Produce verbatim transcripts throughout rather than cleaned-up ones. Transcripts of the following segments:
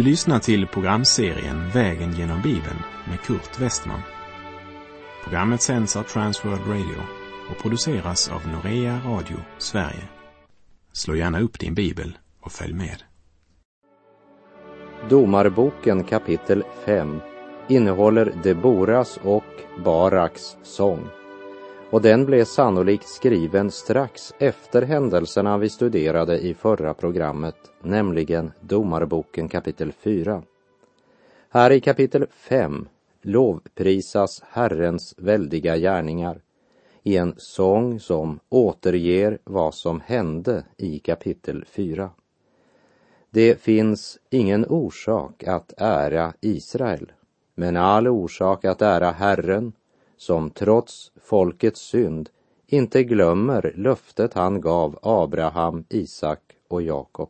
Du lyssnar till programserien Vägen genom Bibeln med Kurt Westman. Programmet sänds av Transworld Radio och produceras av Norea Radio Sverige. Slå gärna upp din bibel och följ med. Domarboken kapitel fem innehåller Deboras och Baraks sång. Och den blev sannolikt skriven strax efter händelserna vi studerade i förra programmet, nämligen Domarboken kapitel fyra. Här i kapitel fem lovprisas Herrens väldiga gärningar i en sång som återger vad som hände i kapitel fyra. Det finns ingen orsak att ära Israel, men all orsak att ära Herren, som trots folkets synd inte glömmer löftet han gav Abraham, Isak och Jakob.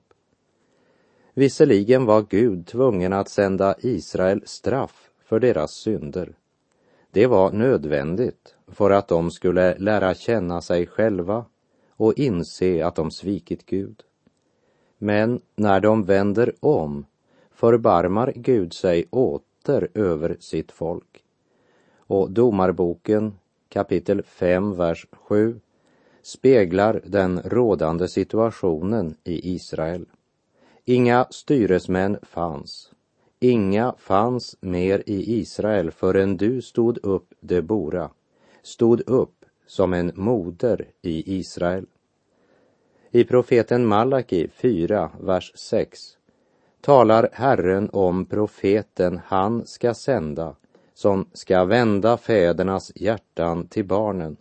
Visserligen var Gud tvungen att sända Israel straff för deras synder. Det var nödvändigt för att de skulle lära känna sig själva och inse att de svikit Gud. Men när de vänder om förbarmar Gud sig åter över sitt folk. Och Domarboken kapitel fem vers sju speglar den rådande situationen i Israel. Inga styresmän fanns. Inga fanns mer i Israel förrän du stod upp, Debora, stod upp som en moder i Israel. I profeten Malaki fyra vers sex talar Herren om profeten han ska sända, som ska vända fädernas hjärtan till barnen.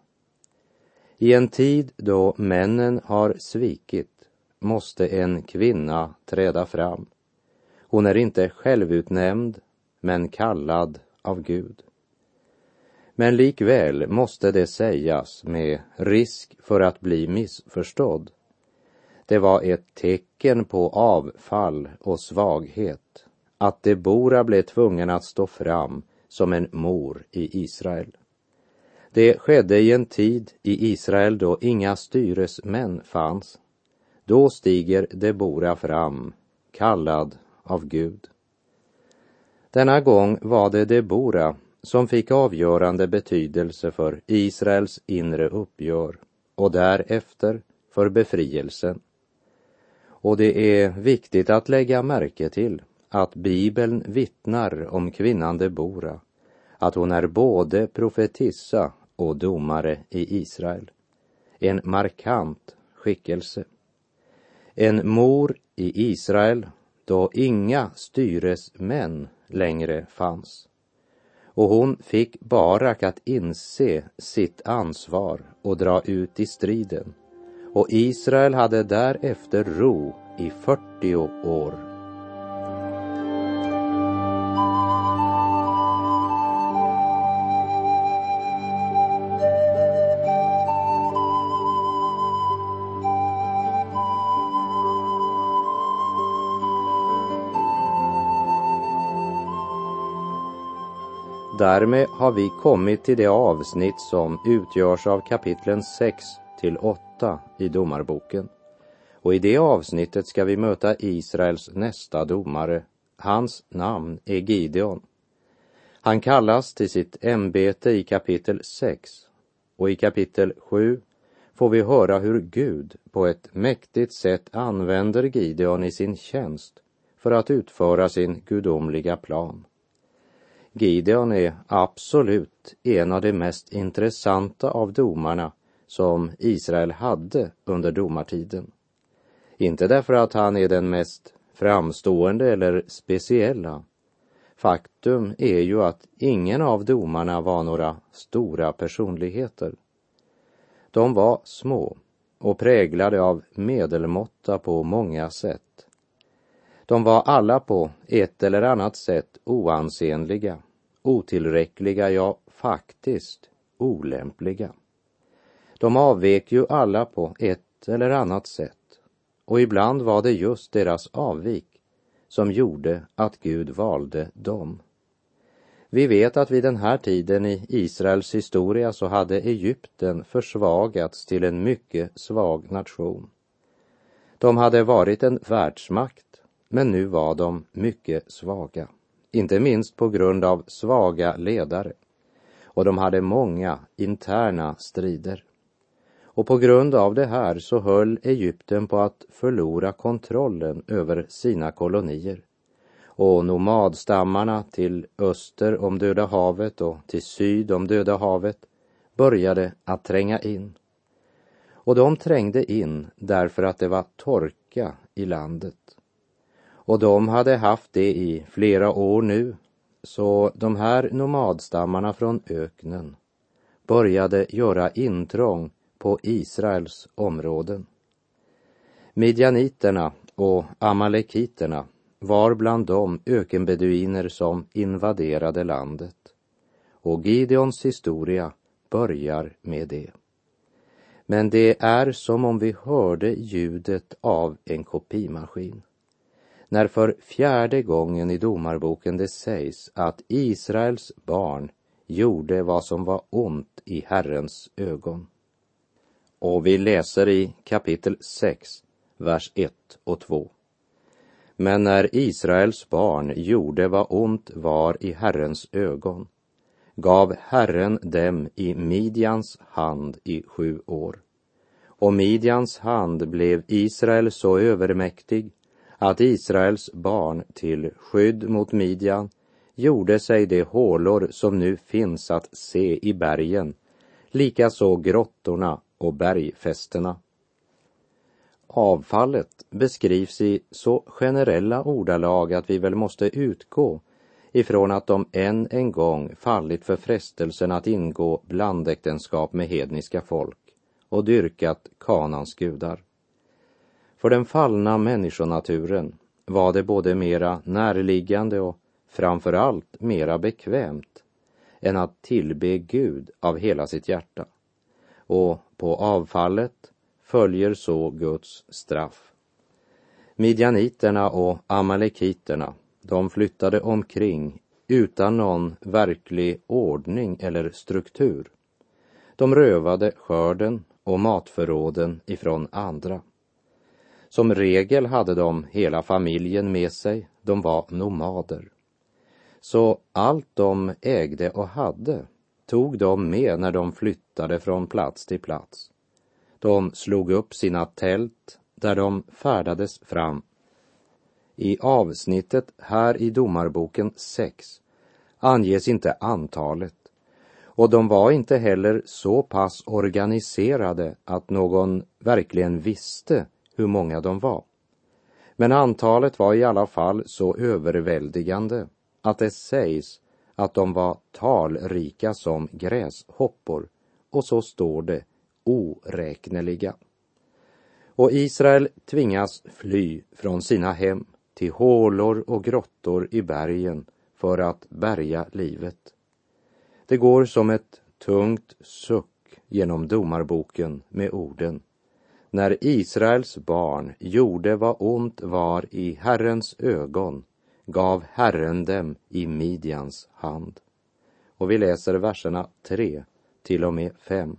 I en tid då männen har svikit måste en kvinna träda fram. Hon är inte självutnämnd, men kallad av Gud. Men likväl måste det sägas med risk för att bli missförstådd. Det var ett tecken på avfall och svaghet att Debora blev tvungen att stå fram som en mor i Israel. Det skedde i en tid i Israel då inga styresmän fanns. Då stiger Debora fram, kallad av Gud. Denna gång var det Debora som fick avgörande betydelse för Israels inre uppgör och därefter för befrielsen. Och det är viktigt att lägga märke till att Bibeln vittnar om kvinnan Debora, att hon är både profetissa och domare i Israel. En markant skickelse. En mor i Israel då inga styresmän längre fanns. Och hon fick Barak att inse sitt ansvar och dra ut i striden. Och Israel hade därefter ro i fyrtio år. Därmed har vi kommit till det avsnitt som utgörs av kapitlen sex till åtta i Domarboken. Och i det avsnittet ska vi möta Israels nästa domare. Hans namn är Gideon. Han kallas till sitt ämbete i kapitel sex. Och i kapitel sju får vi höra hur Gud på ett mäktigt sätt använder Gideon i sin tjänst för att utföra sin gudomliga plan. Gideon är absolut en av de mest intressanta av domarna som Israel hade under domartiden. Inte därför att han är den mest framstående eller speciella. Faktum är ju att ingen av domarna var några stora personligheter. De var små och präglade av medelmåtta på många sätt. De var alla på ett eller annat sätt oansenliga, otillräckliga, ja faktiskt olämpliga. De avvek ju alla på ett eller annat sätt, och ibland var det just deras avvik som gjorde att Gud valde dem. Vi vet att vid den här tiden i Israels historia så hade Egypten försvagats till en mycket svag nation. De hade varit en världsmakt, men nu var de mycket svaga, inte minst på grund av svaga ledare, och de hade många interna strider. Och på grund av det här så höll Egypten på att förlora kontrollen över sina kolonier. Och nomadstammarna till öster om Döda havet och till syd om Döda havet började att tränga in. Och de trängde in därför att det var torka i landet. Och de hade haft det i flera år nu, så de här nomadstammarna från öknen började göra intrång på Israels områden. Midjaniterna och amalekiterna var bland de ökenbeduiner som invaderade landet. Och Gideons historia börjar med det. Men det är som om vi hörde ljudet av en kopimaskin. När för fjärde gången i domarboken det sägs att Israels barn gjorde vad som var ont i Herrens ögon. Och vi läser i kapitel sex, vers ett och två. Men när Israels barn gjorde vad ont var i Herrens ögon, gav Herren dem i Midjans hand i sju år. Och Midjans hand blev Israel så övermäktig att Israels barn till skydd mot Midjan gjorde sig de hålor som nu finns att se i bergen, likaså grottorna och bergfästena. Avfallet beskrivs i så generella ordalag att vi väl måste utgå ifrån att de än en gång fallit för frestelsen att ingå blandäktenskap med hedniska folk och dyrkat Kanans gudar. För den fallna människonaturen var det både mera närliggande och framför allt mera bekvämt än att tillbe Gud av hela sitt hjärta. Och på avfallet följer så Guds straff. Midjaniterna och amalekiterna, de flyttade omkring utan någon verklig ordning eller struktur. De rövade skörden och matförråden ifrån andra. Som regel hade de hela familjen med sig, de var nomader. Så allt de ägde och hade tog de med när de flyttade från plats till plats. De slog upp sina tält där de färdades fram. I avsnittet här i domarboken sex anges inte antalet, och de var inte heller så pass organiserade att någon verkligen visste hur många de var. Men antalet var i alla fall så överväldigande att det sägs att de var talrika som gräshoppor, och så står det oräkneliga. Och Israel tvingas fly från sina hem till hålor och grottor i bergen för att bärga livet. Det går som ett tungt suck genom domarboken med orden: när Israels barn gjorde vad ont var i Herrens ögon, gav Herren dem i Midjans hand. Och vi läser verserna tre till och med fem.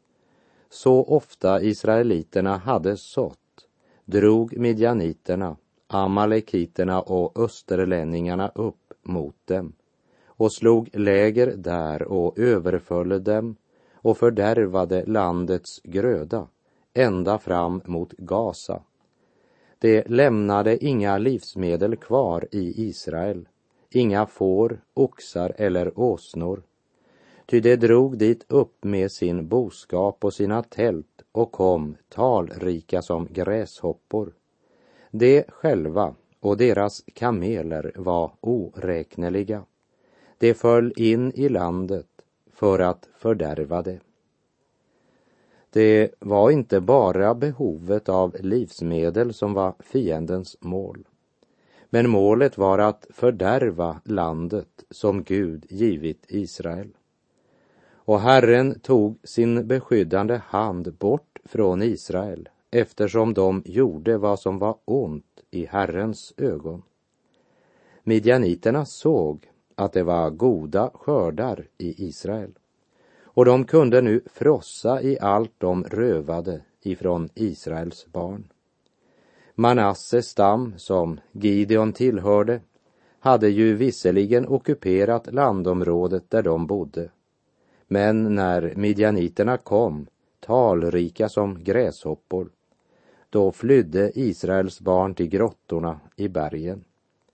Så ofta israeliterna hade sått, drog midjaniterna, amalekiterna och österlänningarna upp mot dem och slog läger där och överföll dem och fördärvade landets gröda ända fram mot Gaza. Det lämnade inga livsmedel kvar i Israel, inga får, oxar eller åsnor. Ty det drog dit upp med sin boskap och sina tält och kom talrika som gräshoppor. De själva och deras kameler var oräkneliga. De föll in i landet för att fördärva det. Det var inte bara behovet av livsmedel som var fiendens mål. Men målet var att fördärva landet som Gud givit Israel. Och Herren tog sin beskyddande hand bort från Israel eftersom de gjorde vad som var ont i Herrens ögon. Midjaniterna såg att det var goda skördar i Israel, och de kunde nu frossa i allt de rövade ifrån Israels barn. Manasses stam, som Gideon tillhörde, hade ju visserligen ockuperat landområdet där de bodde. Men när midjaniterna kom, talrika som gräshoppor, då flydde Israels barn till grottorna i bergen.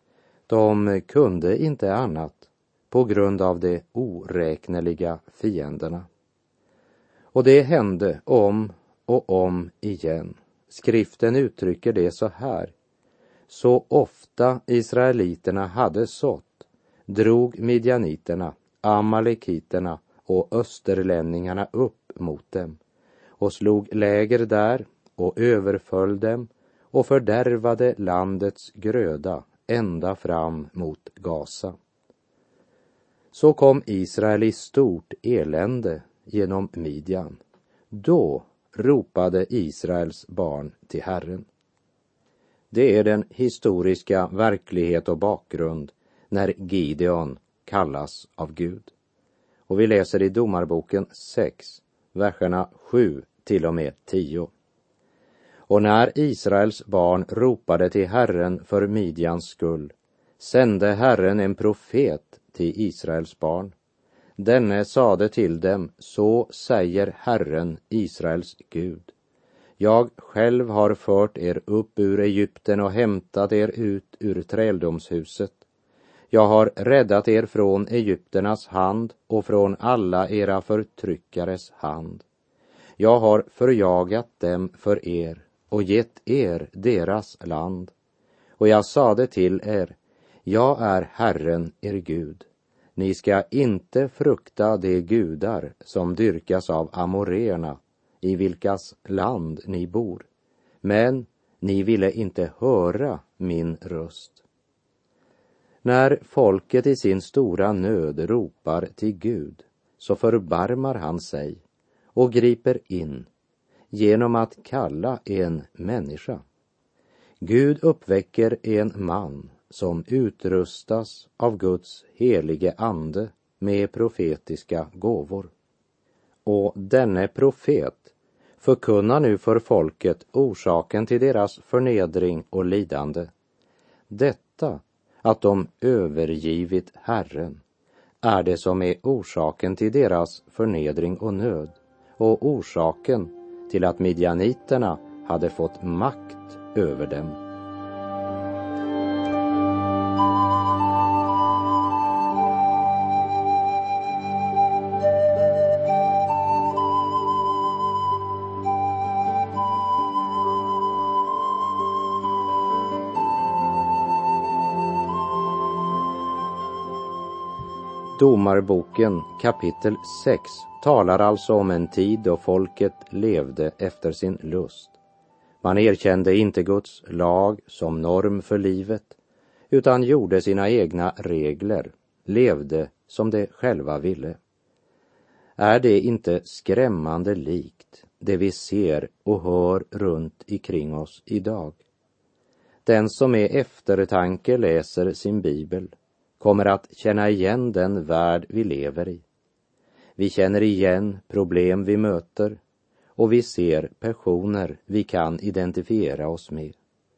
De kunde inte annat på grund av de oräkneliga fienderna. Och det hände om och om igen. Skriften uttrycker det så här: så ofta israeliterna hade sått, drog midjaniterna, amalekiterna och österlänningarna upp mot dem och slog läger där och överföll dem och fördärvade landets gröda ända fram mot Gaza. Så kom Israel i stort elände genom Midjan. Då ropade Israels barn till Herren. Det är den historiska verklighet och bakgrund när Gideon kallas av Gud. Och vi läser i Domarboken sex, verserna sju till och med tio. Och när Israels barn ropade till Herren för Midjans skull, sände Herren en profet till Israels barn. Denne sade till dem: så säger Herren, Israels Gud. Jag själv har fört er upp ur Egypten och hämtat er ut ur träldomshuset. Jag har räddat er från egypternas hand och från alla era förtryckares hand. Jag har förjagat dem för er och gett er deras land. Och jag sade till er: jag är Herren er Gud. Ni ska inte frukta de gudar som dyrkas av amoreerna, i vilkas land ni bor. Men ni ville inte höra min röst. När folket i sin stora nöd ropar till Gud, så förbarmar han sig och griper in genom att kalla en människa. Gud uppväcker en man som utrustas av Guds helige ande med profetiska gåvor. Och denne profet förkunnar nu för folket orsaken till deras förnedring och lidande. Detta, att de övergivit Herren, är det som är orsaken till deras förnedring och nöd, och orsaken till att midjaniterna hade fått makt över dem. Domarboken kapitel sex talar alltså om en tid då folket levde efter sin lust. Man erkände inte Guds lag som norm för livet, utan gjorde sina egna regler, levde som de själva ville. Är det inte skrämmande likt det vi ser och hör runt omkring oss idag? Den som med eftertanke läser sin bibel kommer att känna igen den värld vi lever i. Vi känner igen problem vi möter och vi ser personer vi kan identifiera oss med.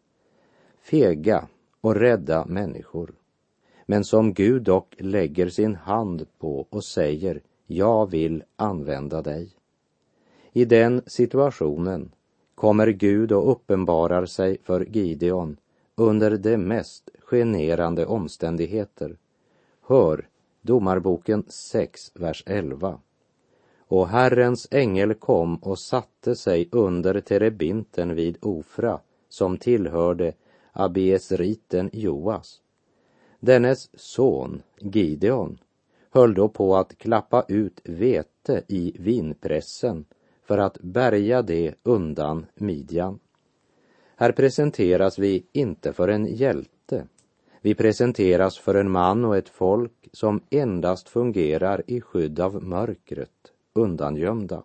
Fega och rädda människor, men som Gud dock lägger sin hand på och säger: jag vill använda dig. I den situationen kommer Gud och uppenbarar sig för Gideon under de mest generande omständigheter. Hör Domarboken sex, vers elva. Och Herrens ängel kom och satte sig under terebinten vid Ofra, som tillhörde Abiesriten Joas. Dennes son Gideon höll då på att klappa ut vete i vinpressen för att bärga det undan Midjan. Här presenteras vi inte för en hjälte. Vi presenteras för en man och ett folk som endast fungerar i skydd av mörkret, undangömda.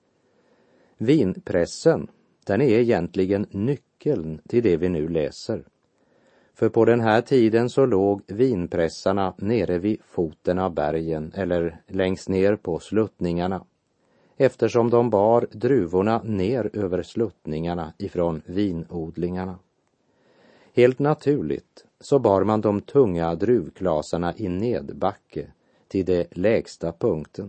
Vinpressen, den är egentligen nyckeln till det vi nu läser. För på den här tiden så låg vinpressarna nere vid foten av bergen eller längst ner på sluttningarna, eftersom de bar druvorna ner över sluttningarna ifrån vinodlingarna. Helt naturligt så bar man de tunga druvklasarna i nedbacke till det lägsta punkten.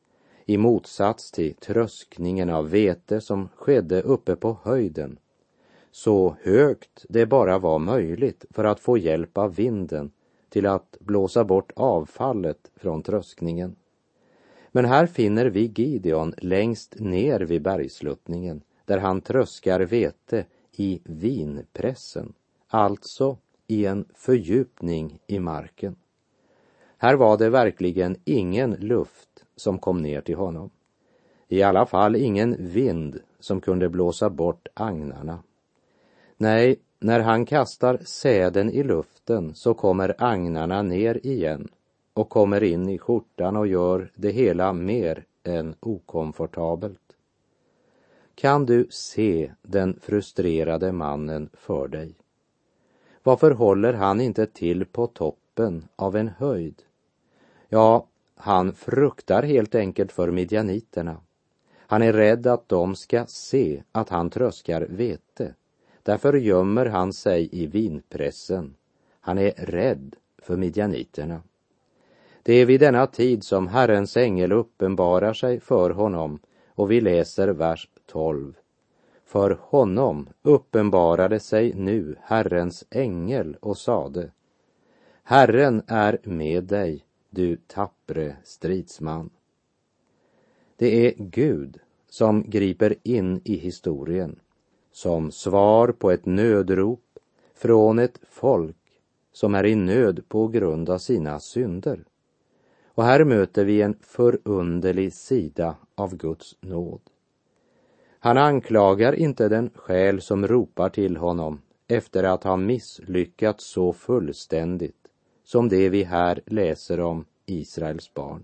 I motsats till tröskningen av vete som skedde uppe på höjden, så högt det bara var möjligt för att få hjälp av vinden till att blåsa bort avfallet från tröskningen. Men här finner vi Gideon längst ner vid bergsluttningen, där han tröskar vete i vinpressen, alltså i en fördjupning i marken. Här var det verkligen ingen luft som kom ner till honom. I alla fall ingen vind som kunde blåsa bort agnarna. Nej, när han kastar säden i luften så kommer agnarna ner igen och kommer in i skjortan och gör det hela mer än okomfortabelt. Kan du se den frustrerade mannen för dig? Varför håller han inte till på toppen av en höjd? Ja, han fruktar helt enkelt för midjaniterna. Han är rädd att de ska se att han tröskar vete. Därför gömmer han sig i vinpressen. Han är rädd för midjaniterna. Det är vid denna tid som Herrens ängel uppenbarar sig för honom, och vi läser vers tolv. För honom uppenbarade sig nu Herrens ängel och sade: Herren är med dig, du tappre stridsman. Det är Gud som griper in i historien som svar på ett nödrop från ett folk som är i nöd på grund av sina synder. Och här möter vi en förunderlig sida av Guds nåd. Han anklagar inte den själ som ropar till honom efter att ha misslyckats så fullständigt som det vi här läser om Israels barn.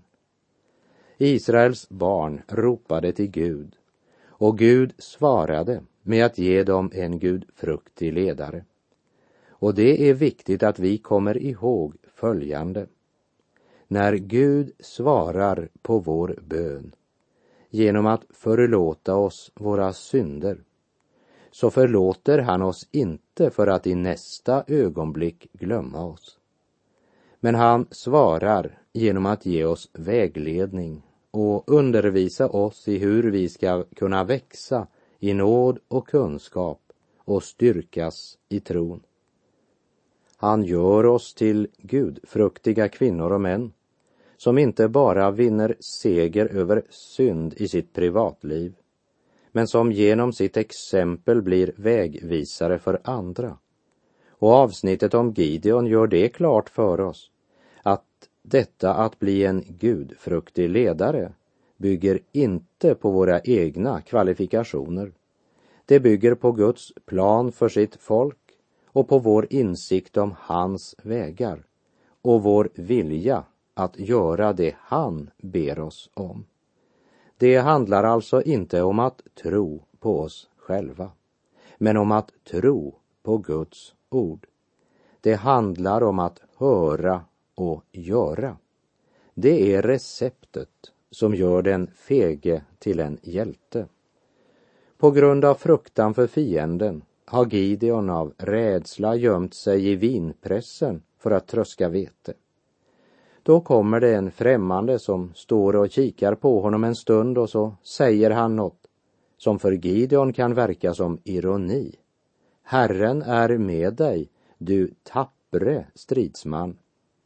Israels barn ropade till Gud, och Gud svarade med att ge dem en gudfruktig ledare. Och det är viktigt att vi kommer ihåg följande. När Gud svarar på vår bön genom att förlåta oss våra synder, så förlåter han oss inte för att i nästa ögonblick glömma oss. Men han svarar genom att ge oss vägledning och undervisa oss i hur vi ska kunna växa i nåd och kunskap och styrkas i tron. Han gör oss till gudfruktiga kvinnor och män som inte bara vinner seger över synd i sitt privatliv, men som genom sitt exempel blir vägvisare för andra. Och avsnittet om Gideon gör det klart för oss att detta att bli en gudfruktig ledare bygger inte på våra egna kvalifikationer. Det bygger på Guds plan för sitt folk och på vår insikt om hans vägar och vår vilja att göra det han ber oss om. Det handlar alltså inte om att tro på oss själva, men om att tro på Guds ord. Det handlar om att höra och göra. Det är receptet som gör den fege till en hjälte. På grund av fruktan för fienden har Gideon av rädsla gömt sig i vinpressen för att tröska vete. Då kommer det en främmande som står och kikar på honom en stund, och så säger han något som för Gideon kan verka som ironi. Herren är med dig, du tappre stridsman.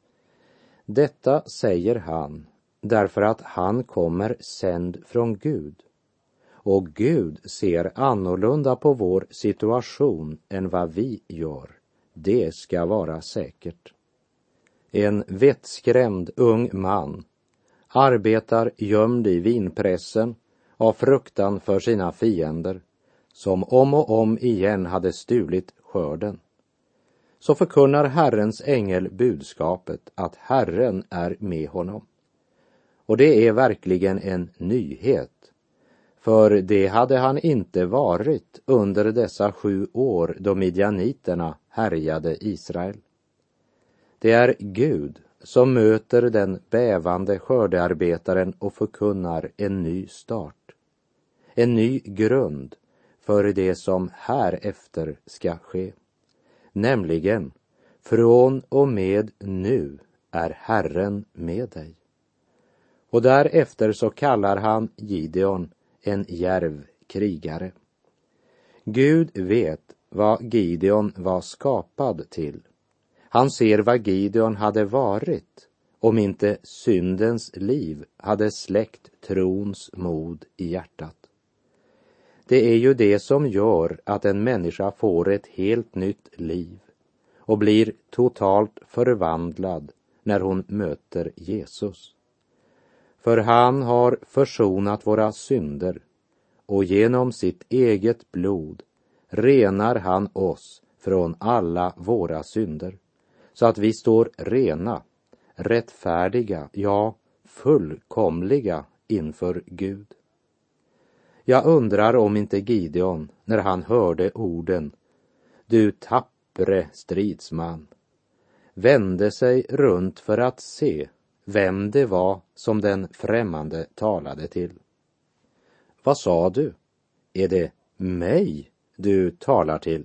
Detta säger han därför att han kommer sänd från Gud. Och Gud ser annorlunda på vår situation än vad vi gör. Det ska vara säkert. En vettskrämd ung man arbetar gömd i vinpressen av fruktan för sina fiender, som om och om igen hade stulit skörden. Så förkunnar Herrens ängel budskapet att Herren är med honom. Och det är verkligen en nyhet, för det hade han inte varit under dessa sju år då midjaniterna härjade Israel. Det är Gud som möter den bävande skördearbetaren och förkunnar en ny start. En ny grund för det som härefter ska ske. nämligen: från och med nu är Herren med dig. Och därefter så kallar han Gideon en djärv krigare. Gud vet vad Gideon var skapad till. Han ser vad Gideon hade varit om inte syndens liv hade släckt trons mod i hjärtat. Det är ju det som gör att en människa får ett helt nytt liv och blir totalt förvandlad när hon möter Jesus. För han har försonat våra synder, och genom sitt eget blod renar han oss från alla våra synder, så att vi står rena, rättfärdiga, ja, fullkomliga inför Gud. Jag undrar om inte Gideon, när han hörde orden "Du tappre stridsman", vände sig runt för att se vem det var som den främmande talade till. "Vad sa du? Är det mig du talar till?"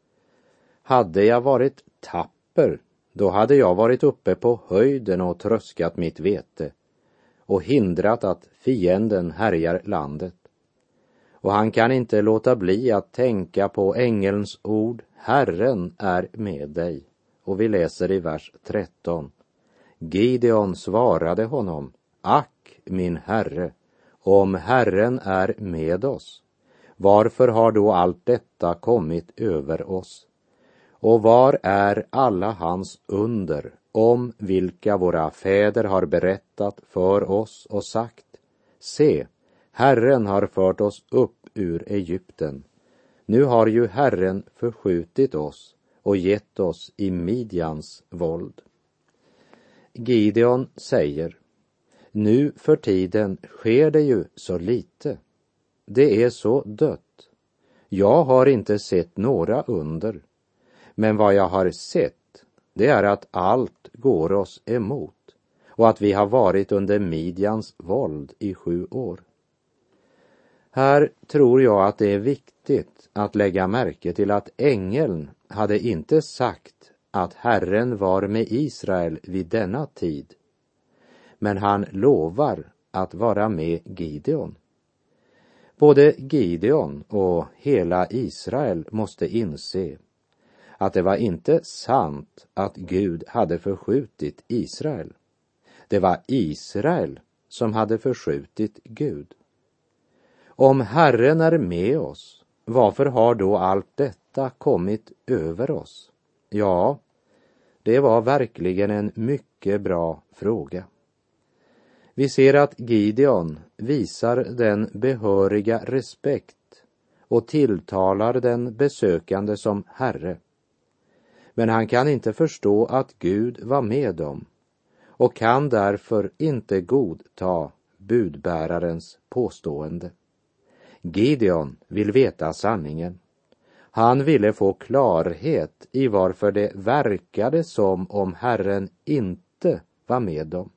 Hade jag varit tapper, då hade jag varit uppe på höjden och tröskat mitt vete och hindrat att fienden härjar landet. Och han kan inte låta bli att tänka på ängelns ord: Herren är med dig. Och vi läser i vers tretton. Gideon svarade honom: Ack, min herre, om Herren är med oss, varför har då allt detta kommit över oss? Och var är alla hans under, om vilka våra fäder har berättat för oss och sagt: Se, Herren har fört oss upp ur Egypten. Nu har ju Herren förskjutit oss och gett oss i Midjans våld. Gideon säger: nu för tiden sker det ju så lite. Det är så dött. Jag har inte sett några under. Men vad jag har sett, det är att allt går oss emot och att vi har varit under Midjans våld i sju år. Här tror jag att det är viktigt att lägga märke till att ängeln hade inte sagt att Herren var med Israel vid denna tid. Men han lovar att vara med Gideon. Både Gideon och hela Israel måste inse att det var inte sant att Gud hade förskjutit Israel. Det var Israel som hade förskjutit Gud. Om Herren är med oss, varför har då allt detta kommit över oss? Ja, det var verkligen en mycket bra fråga. Vi ser att Gideon visar den behöriga respekt och tilltalar den besökande som herre. Men han kan inte förstå att Gud var med dem och kan därför inte godta budbärarens påstående. Gideon vill veta sanningen. Han ville få klarhet i varför det verkade som om Herren inte var med dem.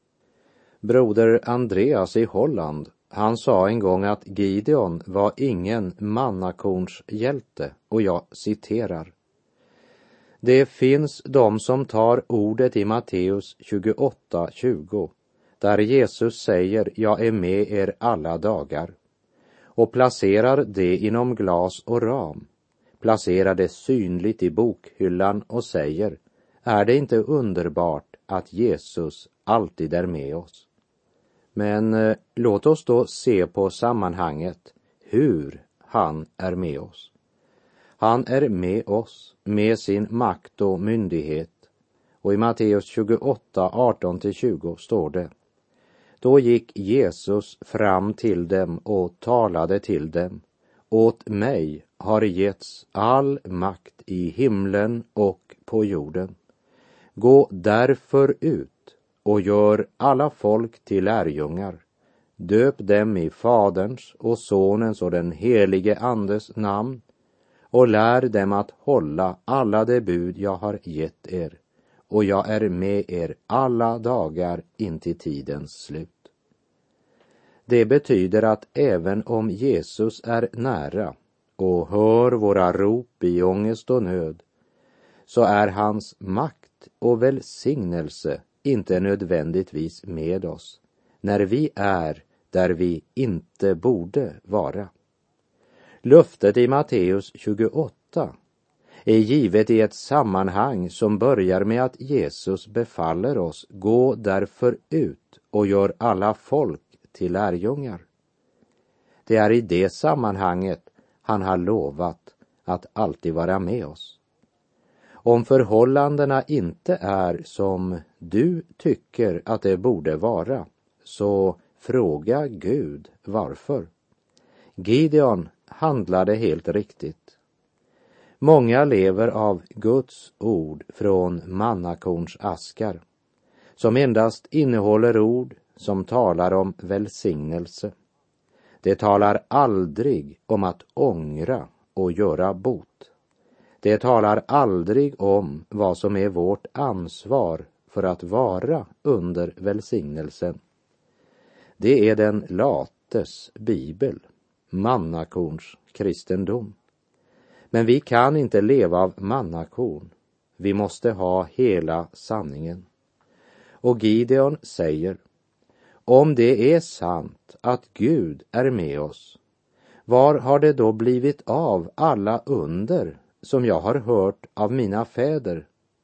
Broder Andreas i Holland, han sa en gång att Gideon var ingen mannakorns hjälte, och jag citerar: det finns de som tar ordet i Matteus tjugoåtta tjugo, där Jesus säger: jag är med er alla dagar, och placerar det inom glas och ram, placerar det synligt i bokhyllan och säger: är det inte underbart att Jesus alltid är med oss? Men eh, låt oss då se på sammanhanget hur han är med oss. Han är med oss med sin makt och myndighet. Och i Matteus tjugoåtta arton till tjugo står det: då gick Jesus fram till dem och talade till dem: åt mig har getts all makt i himlen och på jorden. Gå därför ut och gör alla folk till lärjungar. Döp dem i Faderns och Sonens och den helige Andes namn, och lär dem att hålla alla de bud jag har gett er. Och jag är med er alla dagar intill tidens slut. Det betyder att även om Jesus är nära och hör våra rop i ångest och nöd, så är hans makt och välsignelse inte nödvändigtvis med oss när vi är där vi inte borde vara. Löftet i Matteus tjugoåtta är givet i ett sammanhang som börjar med att Jesus befaller oss: gå därför ut och gör alla folk till lärjungar. Det är i det sammanhanget han har lovat att alltid vara med oss. Om förhållandena inte är som du tycker att det borde vara, så fråga Gud varför. Gideon handlade helt riktigt. Många lever av Guds ord från mannakorns askar, som endast innehåller ord som talar om välsignelse. Det talar aldrig om att ångra och göra bot. Det talar aldrig om vad som är vårt ansvar för att vara under välsignelsen. Det är den lates bibel, mannakorns kristendom. Men vi kan inte leva av mannakorn. Vi måste ha hela sanningen. Och Gideon säger: om det är sant att Gud är med oss, var har det då blivit av alla under som jag har hört av mina fäder?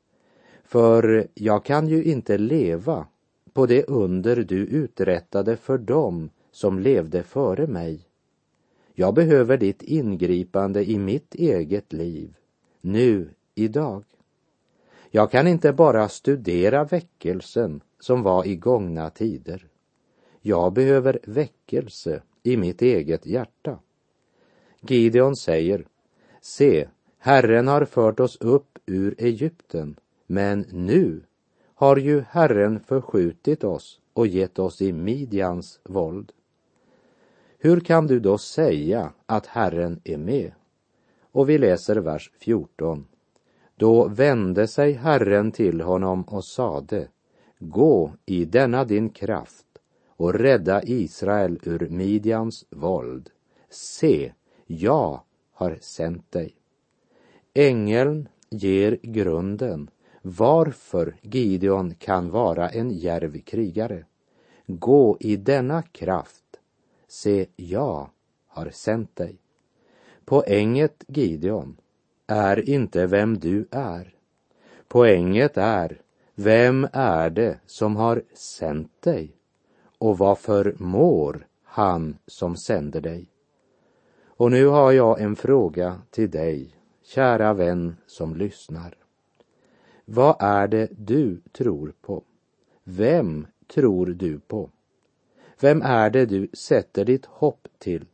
För jag kan ju inte leva på det under du uträttade för dem som levde före mig. Jag behöver ditt ingripande i mitt eget liv, nu, idag. Jag kan inte bara studera väckelsen som var i gångna tider. Jag behöver väckelse i mitt eget hjärta. Gideon säger: se, Herren har fört oss upp ur Egypten, men nu har ju Herren förskjutit oss och gett oss i Midjans våld. Hur kan du då säga att Herren är med? Och vi läser vers fjorton. Då vände sig Herren till honom och sade: gå i denna din kraft och rädda Israel ur Midjans våld. Se, jag har sänt dig. Ängeln ger grunden varför Gideon kan vara en djärv krigare. Gå i denna kraft. Se, jag har sänt dig. Poänget, Gideon, är inte vem du är. Poänget är: vem är det som har sänt dig? Och vad förmår han som sänder dig? Och nu har jag en fråga till dig, kära vän som lyssnar. Vad är det du tror på? Vem tror du på? Vem är det du sätter ditt hopp till?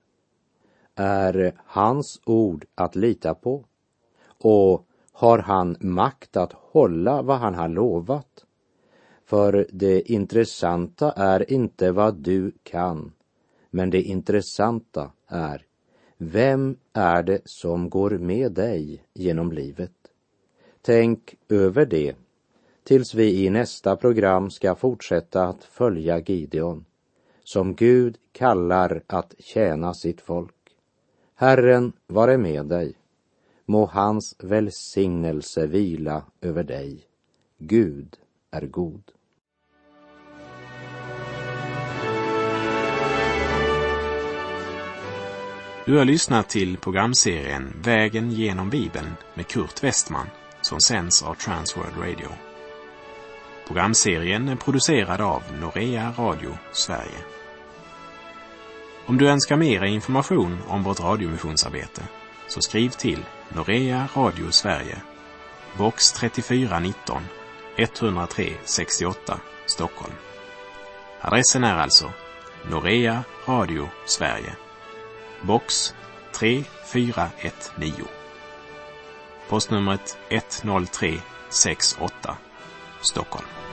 Är hans ord att lita på? Och har han makt att hålla vad han har lovat? För det intressanta är inte vad du kan, men det intressanta är: vem är det som går med dig genom livet? Tänk över det tills vi i nästa program ska fortsätta att följa Gideon, som Gud kallar att tjäna sitt folk. Herren vare med dig. Må hans välsignelse vila över dig. Gud är god. Du har lyssnat till programserien Vägen genom Bibeln med Kurt Westman, som sänds av Transworld Radio. Programserien är producerad av Norea Radio Sverige. Om du önskar mer information om vårt radiomissionsarbete, så skriv till Norea Radio Sverige, box trettiofyra nitton, etthundratre sextioåtta, Stockholm. Adressen är alltså Norea Radio Sverige, box tre fyra ett nio. Postnumret ett noll tre sex åtta, Stockholm.